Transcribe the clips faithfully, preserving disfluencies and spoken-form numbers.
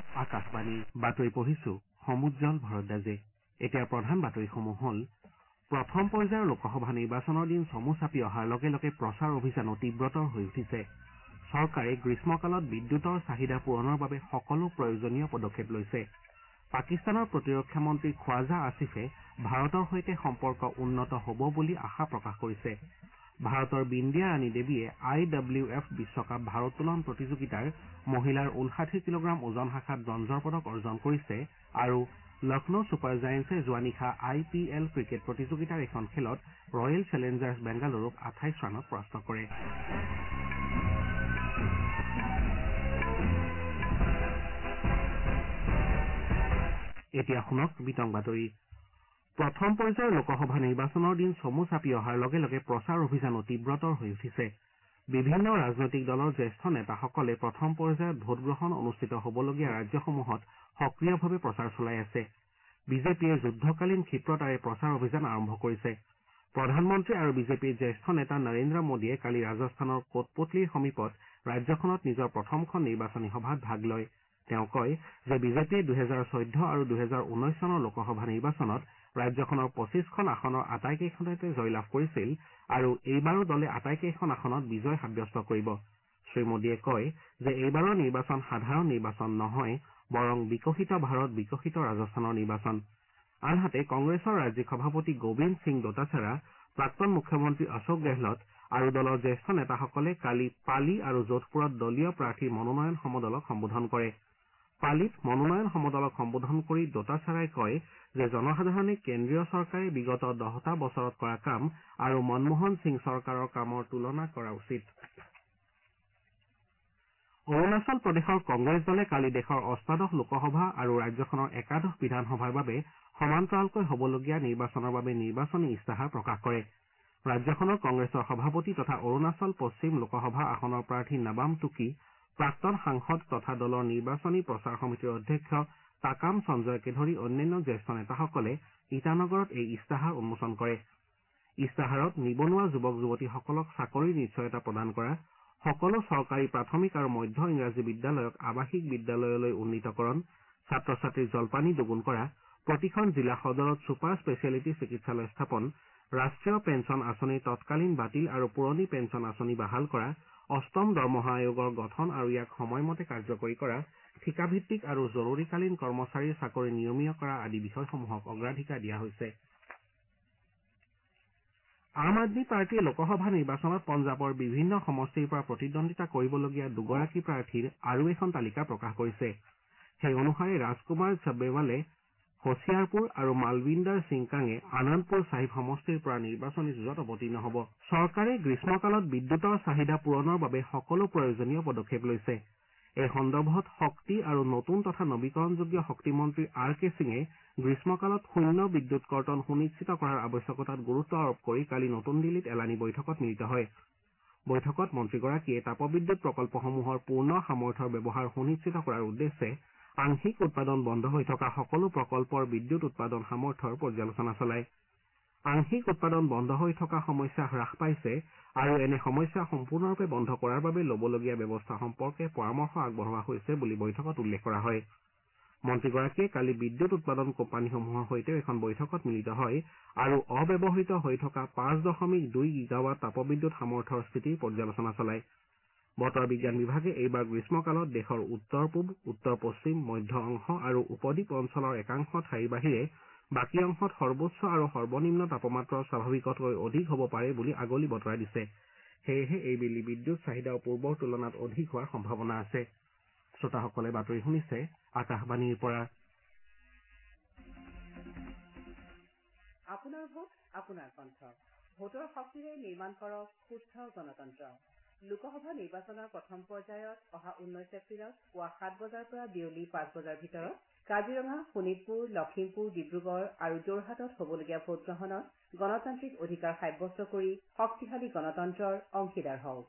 আকাশবাণী বাতৰি পঢ়িছো সমুজ্জ্বল ভৰদ্বাজে। এতিয়া প্ৰধান বাতৰিসমূহ হ'ল প্ৰথম পৰ্যায়ৰ লোকসভা নিৰ্বাচনৰ দিন চমু চাপি অহাৰ লগে লগে প্ৰচাৰ অভিযানো তীব্ৰতৰ হৈ উঠিছে। চৰকাৰে গ্ৰীষ্মকালত বিদ্যুতৰ চাহিদা পূৰণৰ বাবে সকলো প্ৰয়োজনীয় পদক্ষেপ লৈছে। পাকিস্তানৰ প্ৰতিৰক্ষা মন্ত্ৰী খ্বাজা আসিফে ভাৰতৰ সৈতে সম্পৰ্ক উন্নত হ'ব বুলি আশা প্ৰকাশ কৰিছে। ভাৰতৰ বিন্দিয়া ৰাণী দেৱীয়ে আই ডব্লিউ এফ বিশ্বকাপ ভাৰোত্তোলন প্ৰতিযোগিতাৰ মহিলাৰ ঊনষাঠি কিলোগ্ৰাম ওজন শাখাত ব্ৰঞ্জৰ পদক অৰ্জন কৰিছে আৰু লক্ষ্ণৌ ছুপাৰ জায়েণ্টছে যোৱা নিশা আই পি এল ক্ৰিকেট প্ৰতিযোগিতাৰ এখন খেলত ৰয়েল চেলেঞ্জাৰ্ছ বেংগালুৰুক আঠাইছ ৰানত পৰাস্ত কৰে। এতিয়া শুনক বিতং বাতৰি। প্ৰথম পৰ্যায়ৰ লোকসভা নিৰ্বাচনৰ দিন চমু চাপি অহাৰ লগে লগে প্ৰচাৰ অভিযানো তীব্ৰতৰ হৈ উঠিছে। বিভিন্ন ৰাজনৈতিক দলৰ জ্যেষ্ঠ নেতাসকলে প্ৰথম পৰ্যায়ত ভোটগ্ৰহণ অনুষ্ঠিত হ'বলগীয়া ৰাজ্যসমূহত সক্ৰিয়ভাৱে প্ৰচাৰ চলাই আছে। বিজেপিয়ে যুদ্ধকালীন ক্ষীপ্ৰতাৰে প্ৰচাৰ অভিযান আৰম্ভ কৰিছে। প্ৰধানমন্ত্ৰী আৰু বিজেপিৰ জ্যেষ্ঠ নেতা নৰেন্দ্ৰ মোদীয়ে কালি ৰাজস্থানৰ কোটপুতলিৰ সমীপত ৰাজ্যখনত নিজৰ প্ৰথমখন নিৰ্বাচনী সভাত ভাগ লয়। তেওঁ কয় যে বিজেপিয়ে দুহেজাৰ চৈধ্য আৰু দুহেজাৰ ঊনৈশ চনৰ লোকসভা নিৰ্বাচনত ৰাজ্যখনৰ পঁচিছখন আসনৰ আটাইকেইখনতে জয়লাভ কৰিছিল আৰু এইবাৰো দলে আটাইকেইখন আসনত বিজয় সাব্যস্ত কৰিব। শ্ৰীমোদীয়ে কয় যে এইবাৰৰ নিৰ্বাচন সাধাৰণ নিৰ্বাচন নহয়, বৰং বিকশিত ভাৰত বিকশিত ৰাজস্থানৰ নিৰ্বাচন। আনহাতে কংগ্ৰেছৰ ৰাজ্যিক সভাপতি গোবিন্দ সিং দোটাচাৰা, প্ৰাক্তন মুখ্যমন্ত্ৰী অশোক গেহলট আৰু দলৰ জ্যেষ্ঠ নেতাসকলে কালি পালি আৰু যোধপুৰত দলীয় প্ৰাৰ্থীৰ মনোনয়ন সমদলক সম্বোধন কৰে। পালিত মনোনয়ন সমদলক সম্বোধন কৰি দোটাচাৰাই কয় যে জনসাধাৰণে কেন্দ্ৰীয় চৰকাৰে বিগত দহটা বছৰত কৰা কাম আৰু মনমোহন সিং চৰকাৰৰ কামৰ তুলনা কৰা উচিত। অৰুণাচল প্ৰদেশৰ কংগ্ৰেছ দলে কালি দেশৰ অষ্টাদশ লোকসভা আৰু ৰাজ্যখনৰ একাদশ বিধানসভাৰ বাবে সমান্তৰালকৈ হ'বলগীয়া নিৰ্বাচনৰ বাবে নিৰ্বাচনী ইস্তাহাৰ প্ৰকাশ কৰে। ৰাজ্যখনৰ কংগ্ৰেছৰ সভাপতি তথা অৰুণাচল পশ্চিম লোকসভা আসনৰ প্ৰাৰ্থী নাবাম টুকি, প্ৰাক্তন সাংসদ তথা দলৰ নিৰ্বাচনী প্ৰচাৰ সমিতিৰ অধ্যক্ষ তাকাম সঞ্জয়কে ধৰি অন্যান্য জ্যেষ্ঠ নেতাসকলে ইটানগৰত এই ইস্তাহাৰ উন্মোচন কৰে। ইস্তাহাৰত নিবনুৱা যুৱক যুৱতীসকলক চাকৰিৰ নিশ্চয়তা প্ৰদান কৰা, সকলো চৰকাৰী প্ৰাথমিক আৰু মধ্য ইংৰাজী বিদ্যালয়ক আৱাসিক বিদ্যালয়লৈ উন্নীতকৰণ, ছাত্ৰ ছাত্ৰীৰ জলপানী দুগুণ কৰা, প্ৰতিখন জিলা সদৰত ছুপাৰ স্পেচিয়েলিটি চিকিৎসালয় স্থাপন, ৰাষ্ট্ৰীয় পেঞ্চন আঁচনিৰ তৎকালীন বাতিল আৰু পুৰণি পেঞ্চন আঁচনি বাহাল কৰা, অষ্টম দৰমহা আয়োগৰ গঠন আৰু ইয়াক সময়মতে কাৰ্যকৰী কৰা, ঠিকাভিত্তিক আৰু জৰুৰীকালীন কৰ্মচাৰীৰ চাকৰি নিয়মীয় কৰা আদি বিষয়সমূহক অগ্ৰাধিকাৰ দিয়া হৈছে। আম আদমী পাৰ্টীয়ে লোকসভা নিৰ্বাচনত পঞ্জাৱৰ বিভিন্ন সমষ্টিৰ পৰা প্ৰতিদ্বন্দ্বিতা কৰিবলগীয়া দুগৰাকী প্ৰাৰ্থীৰ আৰু এখন তালিকা প্ৰকাশ কৰিছে। সেই অনুসাৰে ৰাজকুমাৰ চব্বেৱালে হোছিয়াৰপুৰ আৰু মালবিন্দৰ সিং কাঙে আনন্দপুৰ চাহিব সমষ্টিৰ পৰা নিৰ্বাচনী যুঁজত অৱতীৰ্ণ হ'ব। চৰকাৰে গ্ৰীষ্মকালত বিদ্যুতৰ চাহিদা পূৰণৰ বাবে সকলো প্ৰয়োজনীয় পদক্ষেপ লৈছে। এই সন্দৰ্ভত শক্তি আৰু নতুন তথা নবীকৰণযোগ্য শক্তি মন্ত্ৰী আৰ কে সিঙে গ্ৰীষ্মকালত শূন্য বিদ্যুৎ কৰ্তন সুনিশ্চিত কৰাৰ আৱশ্যকতাত গুৰুত্ব আৰোপ কৰি কালি নতুন দিল্লীত এলানি বৈঠকত মিলিত হয়। বৈঠকত মন্ত্ৰীগৰাকীয়ে তাপবিদ্যুৎ প্ৰকল্পসমূহৰ পূৰ্ণ সামৰ্থ্যৰ ব্যৱহাৰ সুনিশ্চিত কৰাৰ উদ্দেশ্যে আংশিক উৎপাদন বন্ধ হৈ থকা সকলো প্ৰকল্পৰ বিদ্যুৎ উৎপাদন সামৰ্থ্যৰ পৰ্যালোচনা চলায়। আংশিক উৎপাদন বন্ধ হৈ থকা সমস্যা হ্ৰাস পাইছে আৰু এনে সমস্যা সম্পূৰ্ণৰূপে বন্ধ কৰাৰ বাবে ল'বলগীয়া ব্যৱস্থা সম্পৰ্কে পৰামৰ্শ আগবঢ়োৱা হৈছে বুলি বৈঠকত উল্লেখ কৰা হয়। মন্ত্ৰীগৰাকীয়ে কালি বিদ্যুৎ উৎপাদন কোম্পানীসমূহৰ সৈতেও এখন বৈঠকত মিলিত হয় আৰু অব্যৱহৃত হৈ থকা পাঁচ দশমিক দুই গিগাৱাট তাপবিদ্যুৎ সামৰ্থ্যৰ স্থিতিৰ পৰ্যালোচনা চলায়। বতৰ বিজ্ঞান বিভাগে এইবাৰ গ্ৰীষ্মকালত দেশৰ উত্তৰ পূব, উত্তৰ পশ্চিম, মধ্য অংশ আৰু উপদ্বীপ অঞ্চলৰ একাংশ ঠাইৰ বাহিৰে বাকী অংশত সৰ্বোচ্চ আৰু সৰ্বনিম্ন তাপমাত্ৰা স্বাভাৱিকতকৈ অধিক হ'ব পাৰে বুলি আগলি বতৰা দিছে। সেয়েহে এইবেলি বিদ্যুৎ চাহিদাও পূৰ্বৰ তুলনাত অধিক হোৱাৰ সম্ভাৱনা আছে। শ্ৰোতাসকলে বাতৰি শুনিছে আকাশবাণীৰ পৰা। আপোনাৰ ভোট আপোনাৰ কণ্ঠ। ভোটৰ শক্তিৰে নিৰ্মাণ কৰক সুস্থ গণতন্ত্ৰ। লোকসভা নিৰ্বাচনৰ প্ৰথম পৰ্যায়ত অহা ঊনৈশ এপ্ৰিলত পুৱা সাত বজাৰ পৰা বিয়লি পাঁচ বজাৰ ভিতৰত কাজিৰঙা, শোণিতপুৰ, লখিমপুৰ, ডিব্ৰুগড় আৰু যোৰহাটত হ'বলগীয়া ভোটগ্ৰহণত গণতান্ত্ৰিক অধিকাৰ সাব্যস্ত কৰি শক্তিশালী গণতন্ত্ৰৰ অংশীদাৰ হওক।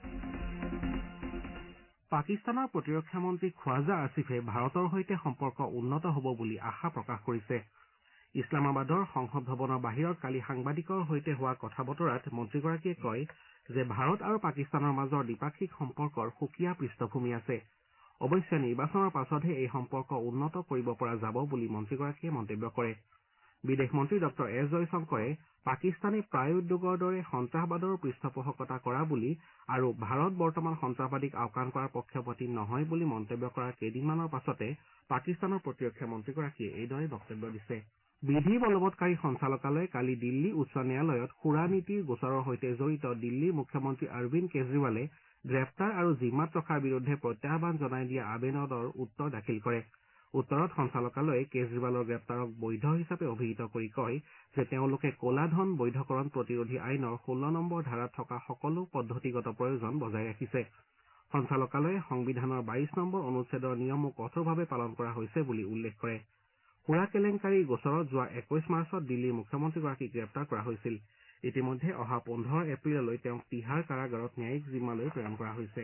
পাকিস্তানৰ প্ৰতিৰক্ষা মন্ত্ৰী খ্বাজা আসিফে ভাৰতৰ সৈতে সম্পৰ্ক উন্নত হ'ব বুলি আশা প্ৰকাশ কৰিছে। ইছলামাবাদৰ সংসদ ভৱনৰ বাহিৰত কালি সাংবাদিকৰ সৈতে হোৱা কথা বতৰাত মন্ত্ৰীগৰাকীয়ে কয় যে ভাৰত আৰু পাকিস্তানৰ মাজৰ দ্বিপাক্ষিক সম্পৰ্কৰ সুকীয়া পৃষ্ঠভূমি আছে। অৱশ্যে নিৰ্বাচনৰ পাছতহে এই সম্পৰ্ক উন্নত কৰিব পৰা যাব বুলি মন্ত্ৰীগৰাকীয়ে মন্তব্য কৰে বিদেশ মন্ত্ৰী ডক্টৰ এছ জয়শংকৰে পাকিস্তানী প্ৰায়োদ্যোগৰ দৰে সন্ত্ৰাসবাদৰ পৃষ্ঠপোষকতা কৰা বুলি আৰু ভাৰত বৰ্তমান সন্ত্ৰাসবাদীক আওকাণ কৰাৰ পক্ষপাতী নহয় বুলি মন্তব্য কৰাৰ কেইদিনমানৰ পাছতে পাকিস্তানৰ প্ৰতিৰক্ষা মন্ত্ৰীগৰাকীয়ে এইদৰে বক্তব্য দিছে বিধি বলবৎকাৰী সঞ্চালকালয়ে কালি দিল্লী উচ্চ ন্যায়ালয়ত সুৰা নীতিৰ গোচৰৰ সৈতে জড়িত দিল্লীৰ মুখ্যমন্ত্ৰী অৰবিন্দ কেজৰিৱালে গ্ৰেপ্তাৰ আৰু জিম্মাত ৰখাৰ বিৰুদ্ধে প্ৰত্যাহ্বান জনাই দিয়া আবেদনৰ উত্তৰ দাখিল কৰে উত্তৰত সঞ্চালকালয়ে কেজৰিৱালৰ গ্ৰেপ্তাৰক বৈধ হিচাপে অভিহিত কৰি কয় যে তেওঁলোকে ক'লা ধন বৈধকৰণ প্ৰতিৰোধী আইনৰ ষোল্ল নম্বৰ ধাৰাত থকা সকলো পদ্ধতিগত প্ৰয়োজন বজাই ৰাখিছে সঞ্চালকালয়ে সংবিধানৰ বাইশ নম্বৰ অনুচ্ছেদৰ নিয়মো কঠোৰভাৱে পালন কৰা হৈছে বুলি উল্লেখ কৰে সুৰা কেলেংকাৰীৰ গোচৰত যোৱা একৈশ মাৰ্চত দিল্লীৰ মুখ্যমন্ত্ৰীগৰাকীক গ্ৰেপ্তাৰ কৰা হৈছিল ইতিমধ্যে অহা পোন্ধৰ এপ্ৰিললৈ তেওঁক তিহাৰ কাৰাগাৰত ন্যায়িক জিম্মালৈ প্ৰেৰণ কৰা হৈছে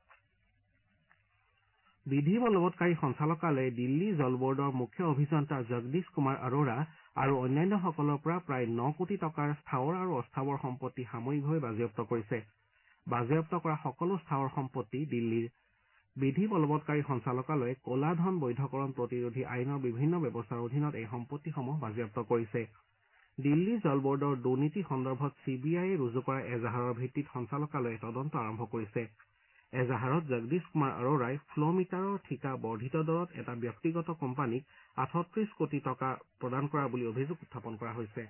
বিধি বলবৎকাৰী সঞ্চালকালয়ে দিল্লী জল বৰ্ডৰ মুখ্য অভিযন্তা জগদীশ কুমাৰ আৰোৰা আৰু অন্যান্যসকলৰ পৰা প্ৰায় ন কোটি টকাৰ স্থাৱৰ আৰু অস্থাৱৰ সম্পত্তি সাময়িকভাৱে বাজেয়াপ্ত কৰিছে বাজেয়াপ্ত কৰা সকলো স্থাৱৰ সম্পত্তি দিল্লীৰ বিধি বলবৎকাৰী সঞ্চালকালয়ে ক'লা ধন বৈধকৰণ প্ৰতিৰোধী আইনৰ বিভিন্ন ব্যৱস্থাৰ অধীনত এই সম্পত্তিসমূহ বাজেয়াপ্ত কৰিছে দিল্লী জল বৰ্ডৰ দুৰ্নীতি সন্দৰ্ভত চি বি আইয়ে ৰুজু কৰা এজাহাৰৰ ভিত্তিত সঞ্চালকালয়ে তদন্ত আৰম্ভ কৰিছে এজাহাৰত জগদীশ কুমাৰ আৰোৰাই ফ্ল' মিটাৰৰ ঠিকা বৰ্ধিত দৰত এটা ব্যক্তিগত কোম্পানীক আঠত্ৰিশ কোটি টকা প্ৰদান কৰা বুলি অভিযোগ উত্থাপন কৰা হৈছে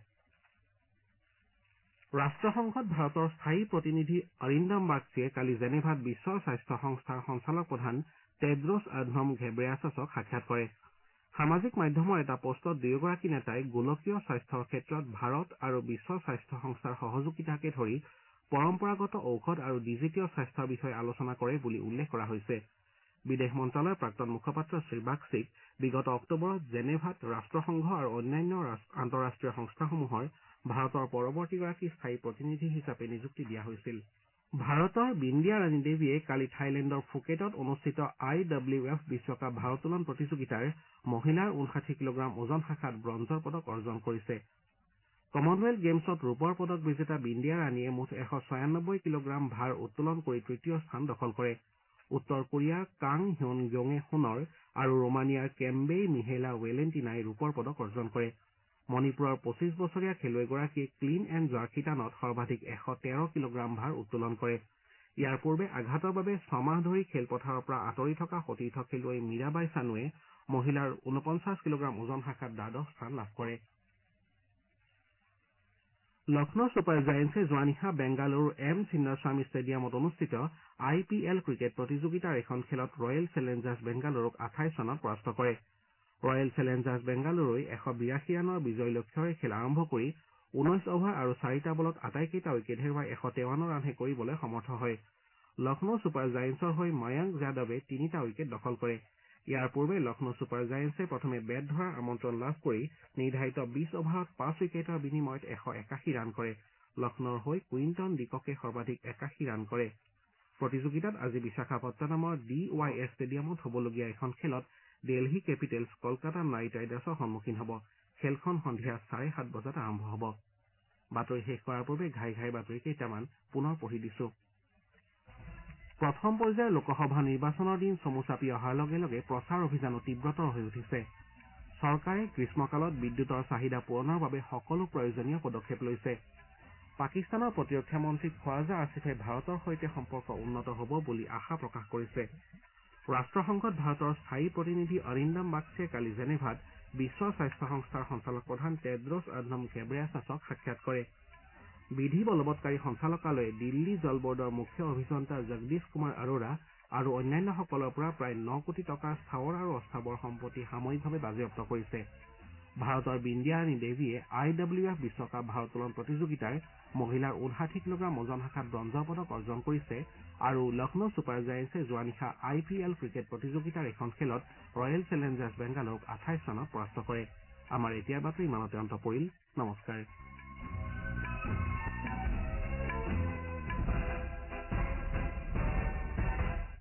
ৰাষ্ট্ৰসংঘত ভাৰতৰ স্থায়ী প্ৰতিনিধি অৰিন্দম বাগচীয়ে কালি জেনেভাত বিশ্ব স্বাস্থ্য সংস্থাৰ সঞ্চালক প্ৰধান টেড্ৰছ আধনম ঘেব্ৰেয়াছাছক সাক্ষাৎ কৰে সামাজিক মাধ্যমৰ এটা পোষ্টত দুয়োগৰাকী নেতাই গোলকীয় স্বাস্থ্যৰ ক্ষেত্ৰত ভাৰত আৰু বিশ্ব স্বাস্থ্য সংস্থাৰ সহযোগিতাকে ধৰি পৰম্পৰাগত ঔষধ আৰু ডিজিটীয় স্বাস্থ্যৰ বিষয়ে আলোচনা কৰে বুলি উল্লেখ কৰা হৈছে বিদেশ মন্ত্ৰালয়ৰ প্ৰাক্তন মুখপাত্ৰ শ্ৰী বাগচীক বিগত অক্টোবৰত জেনেভাত ৰাষ্ট্ৰসংঘ আৰু অন্যান্য আন্তঃৰাষ্ট্ৰীয় সংস্থাসমূহৰ ভাৰতৰ পৰৱৰ্তীগৰাকী স্থায়ী প্ৰতিনিধি হিচাপে নিযুক্তি দিয়া হৈছিল ভাৰতৰ বিন্দিয়া ৰাণী দেৱীয়ে কালি থাইলেণ্ডৰ ফুকেটত অনুষ্ঠিত আই ডব্লিউ এফ বিশ্বকাপ ভাৰোত্তোলন প্ৰতিযোগিতাৰ মহিলাৰ ঊনষাঠি কিলোগ্ৰাম ওজন শাখাত ব্ৰঞ্জৰ পদক অৰ্জন কৰিছে কমনৱেলথ গেমছত ৰূপৰ পদক বিজেতা বিন্দিয়া ৰাণীয়ে মুঠ এশ ছয়ানব্বৈ কিলোগ্ৰাম ভাৰ উত্তোলন কৰি তৃতীয় স্থান দখল কৰে উত্তৰ কোৰিয়াৰ কাং হিয়ন য়ঙে সোণৰ আৰু ৰোমানিয়াৰ কেম্বেই মিহেলা ৱেলেণ্টিনাই ৰূপৰ পদক অৰ্জন কৰে মণিপুৰৰ পঁচিছ বছৰীয়া খেলুৱৈগৰাকীয়ে ক্লীন এণ্ড জাৰ্ক শিতানত সৰ্বাধিক এশ তেৰ কিলোগ্ৰাম ভাৰ উত্তোলন কৰে ইয়াৰ পূৰ্বে আঘাতৰ বাবে ছমাহ ধৰি খেলপথাৰৰ পৰা আঁতৰি থকা সতীৰ্থ খেলুৱৈ মীৰাবাই চানুৱে মহিলাৰ ঊনপঞ্চাছ কিলোগ্ৰাম ওজন শাখাত দ্বাদশ স্থান লাভ কৰে লক্ষ্ণৌ ছুপাৰ জায়েণ্টছে যোৱা নিশা বেংগালুৰুৰ এম চিন্নাস্বামী ষ্টেডিয়ামত অনুষ্ঠিত আই পি এল ক্ৰিকেট প্ৰতিযোগিতাৰ এখন খেলত ৰয়েল চেলেঞ্জাৰ্ছ বেংগালুৰুক আঠাইছ ৰানত পৰাস্ত কৰে ৰয়েল চেলেঞ্জাৰ্ছ বেংগালুৰুই এশ বিৰাশী ৰানৰ বিজয় লক্ষ্যৰে খেল আৰম্ভ কৰি ঊনৈশ অভাৰ আৰু চাৰিটা বলত আটাইকেইটা উইকেট হেৰুৱাই এশ তেৱন্ন ৰানহে কৰিবলৈ সমৰ্থ হয় লক্ষ্ণৌ ছুপাৰ জায়েণ্টছৰ হৈ ময়ংক যাদৱে তিনিটা উইকেট দখল কৰে ইয়াৰ পূৰ্বে লক্ষ্ণৌ ছুপাৰ জায়েণ্টছে প্ৰথমে বেট ধৰাৰ আমন্ত্ৰণ লাভ কৰি নিৰ্ধাৰিত বিশ অভাৰত পাঁচ উইকেটৰ বিনিময়ত এশ একাশী ৰান কৰে লক্ষ্ণৌৰ হৈ কুইণ্টন ডিককে সৰ্বাধিক একাশী ৰান কৰে প্ৰতিযোগিতাত আজি বিশাখাপট্টনমৰ ডি ৱাই এছ ষ্টেডিয়ামত হ'বলগীয়া এখন খেলত দিল্লী কেপিটেলছ কলকাতা নাইট ৰাইডাৰ্ছৰ সন্মুখীন হ'ব খেলখন সন্ধিয়া চাৰে সাত বজাত আৰম্ভ হ'ব বাতৰি শেষ কৰাৰ পূৰ্বে ঘাই ঘাই বাতৰি কেইটামান পুনৰ পঢ়ি দিছো প্ৰথম পৰ্যায়ৰ লোকসভা নিৰ্বাচনৰ দিন চমু চাপি অহাৰ লগে লগে প্ৰচাৰ অভিযানো তীব্ৰতৰ হৈ উঠিছে চৰকাৰে গ্ৰীষ্মকালত বিদ্যুতৰ চাহিদা পূৰণৰ বাবে সকলো প্ৰয়োজনীয় পদক্ষেপ লৈছে পাকিস্তানৰ প্ৰতিৰক্ষা মন্ত্ৰী খৱাজা আসিফে ভাৰতৰ সৈতে সম্পৰ্ক উন্নত হ'ব বুলি আশা প্ৰকাশ কৰিছে ৰাষ্ট্ৰসংঘত ভাৰতৰ স্থায়ী প্ৰতিনিধি অৰিন্দম বাগচীয়ে কালি জেনেভাত বিশ্ব স্বাস্থ্য সংস্থাৰ সঞ্চালক প্ৰধান টেড্ৰছ আধনম ঘেব্ৰেয়াছাছক সাক্ষাৎ কৰে বিধি বলবৎকাৰী সঞ্চালকালয়ে দিল্লী জল বৰ্ডৰ মুখ্য অভিযন্তা জগদীশ কুমাৰ আৰোৰা আৰু অন্যান্যসকলৰ পৰা প্ৰায় ন কোটি টকাৰ স্থাৱৰ আৰু অস্থাৱৰ সম্পত্তি সাময়িকভাৱে বাজেয়াপ্ত কৰিছে ভাৰতৰ বিন্দিয়া ৰাণী দেৱীয়ে আই ডব্লিউ এফ বিশ্বকাপ ভাৰোত্তোলন প্ৰতিযোগিতাৰ মহিলাৰ ঊনষাঠি কিলোগ্ৰাম ওজন শাখাত ব্ৰঞ্জৰ পদক অৰ্জন কৰিছে আৰু লক্ষ্ণৌ ছুপাৰ জায়েণ্টছে যোৱা নিশা আই পি এল ক্ৰিকেট প্ৰতিযোগিতাৰ এখন খেলত ৰয়েল চেলেঞ্জাৰ্ছ বেংগালুৰুক আঠাইছ ৰানত পৰাস্ত কৰে আমাৰ এতিয়াৰ বাতৰি ইমানতে অন্ত পৰিল নমস্কাৰ।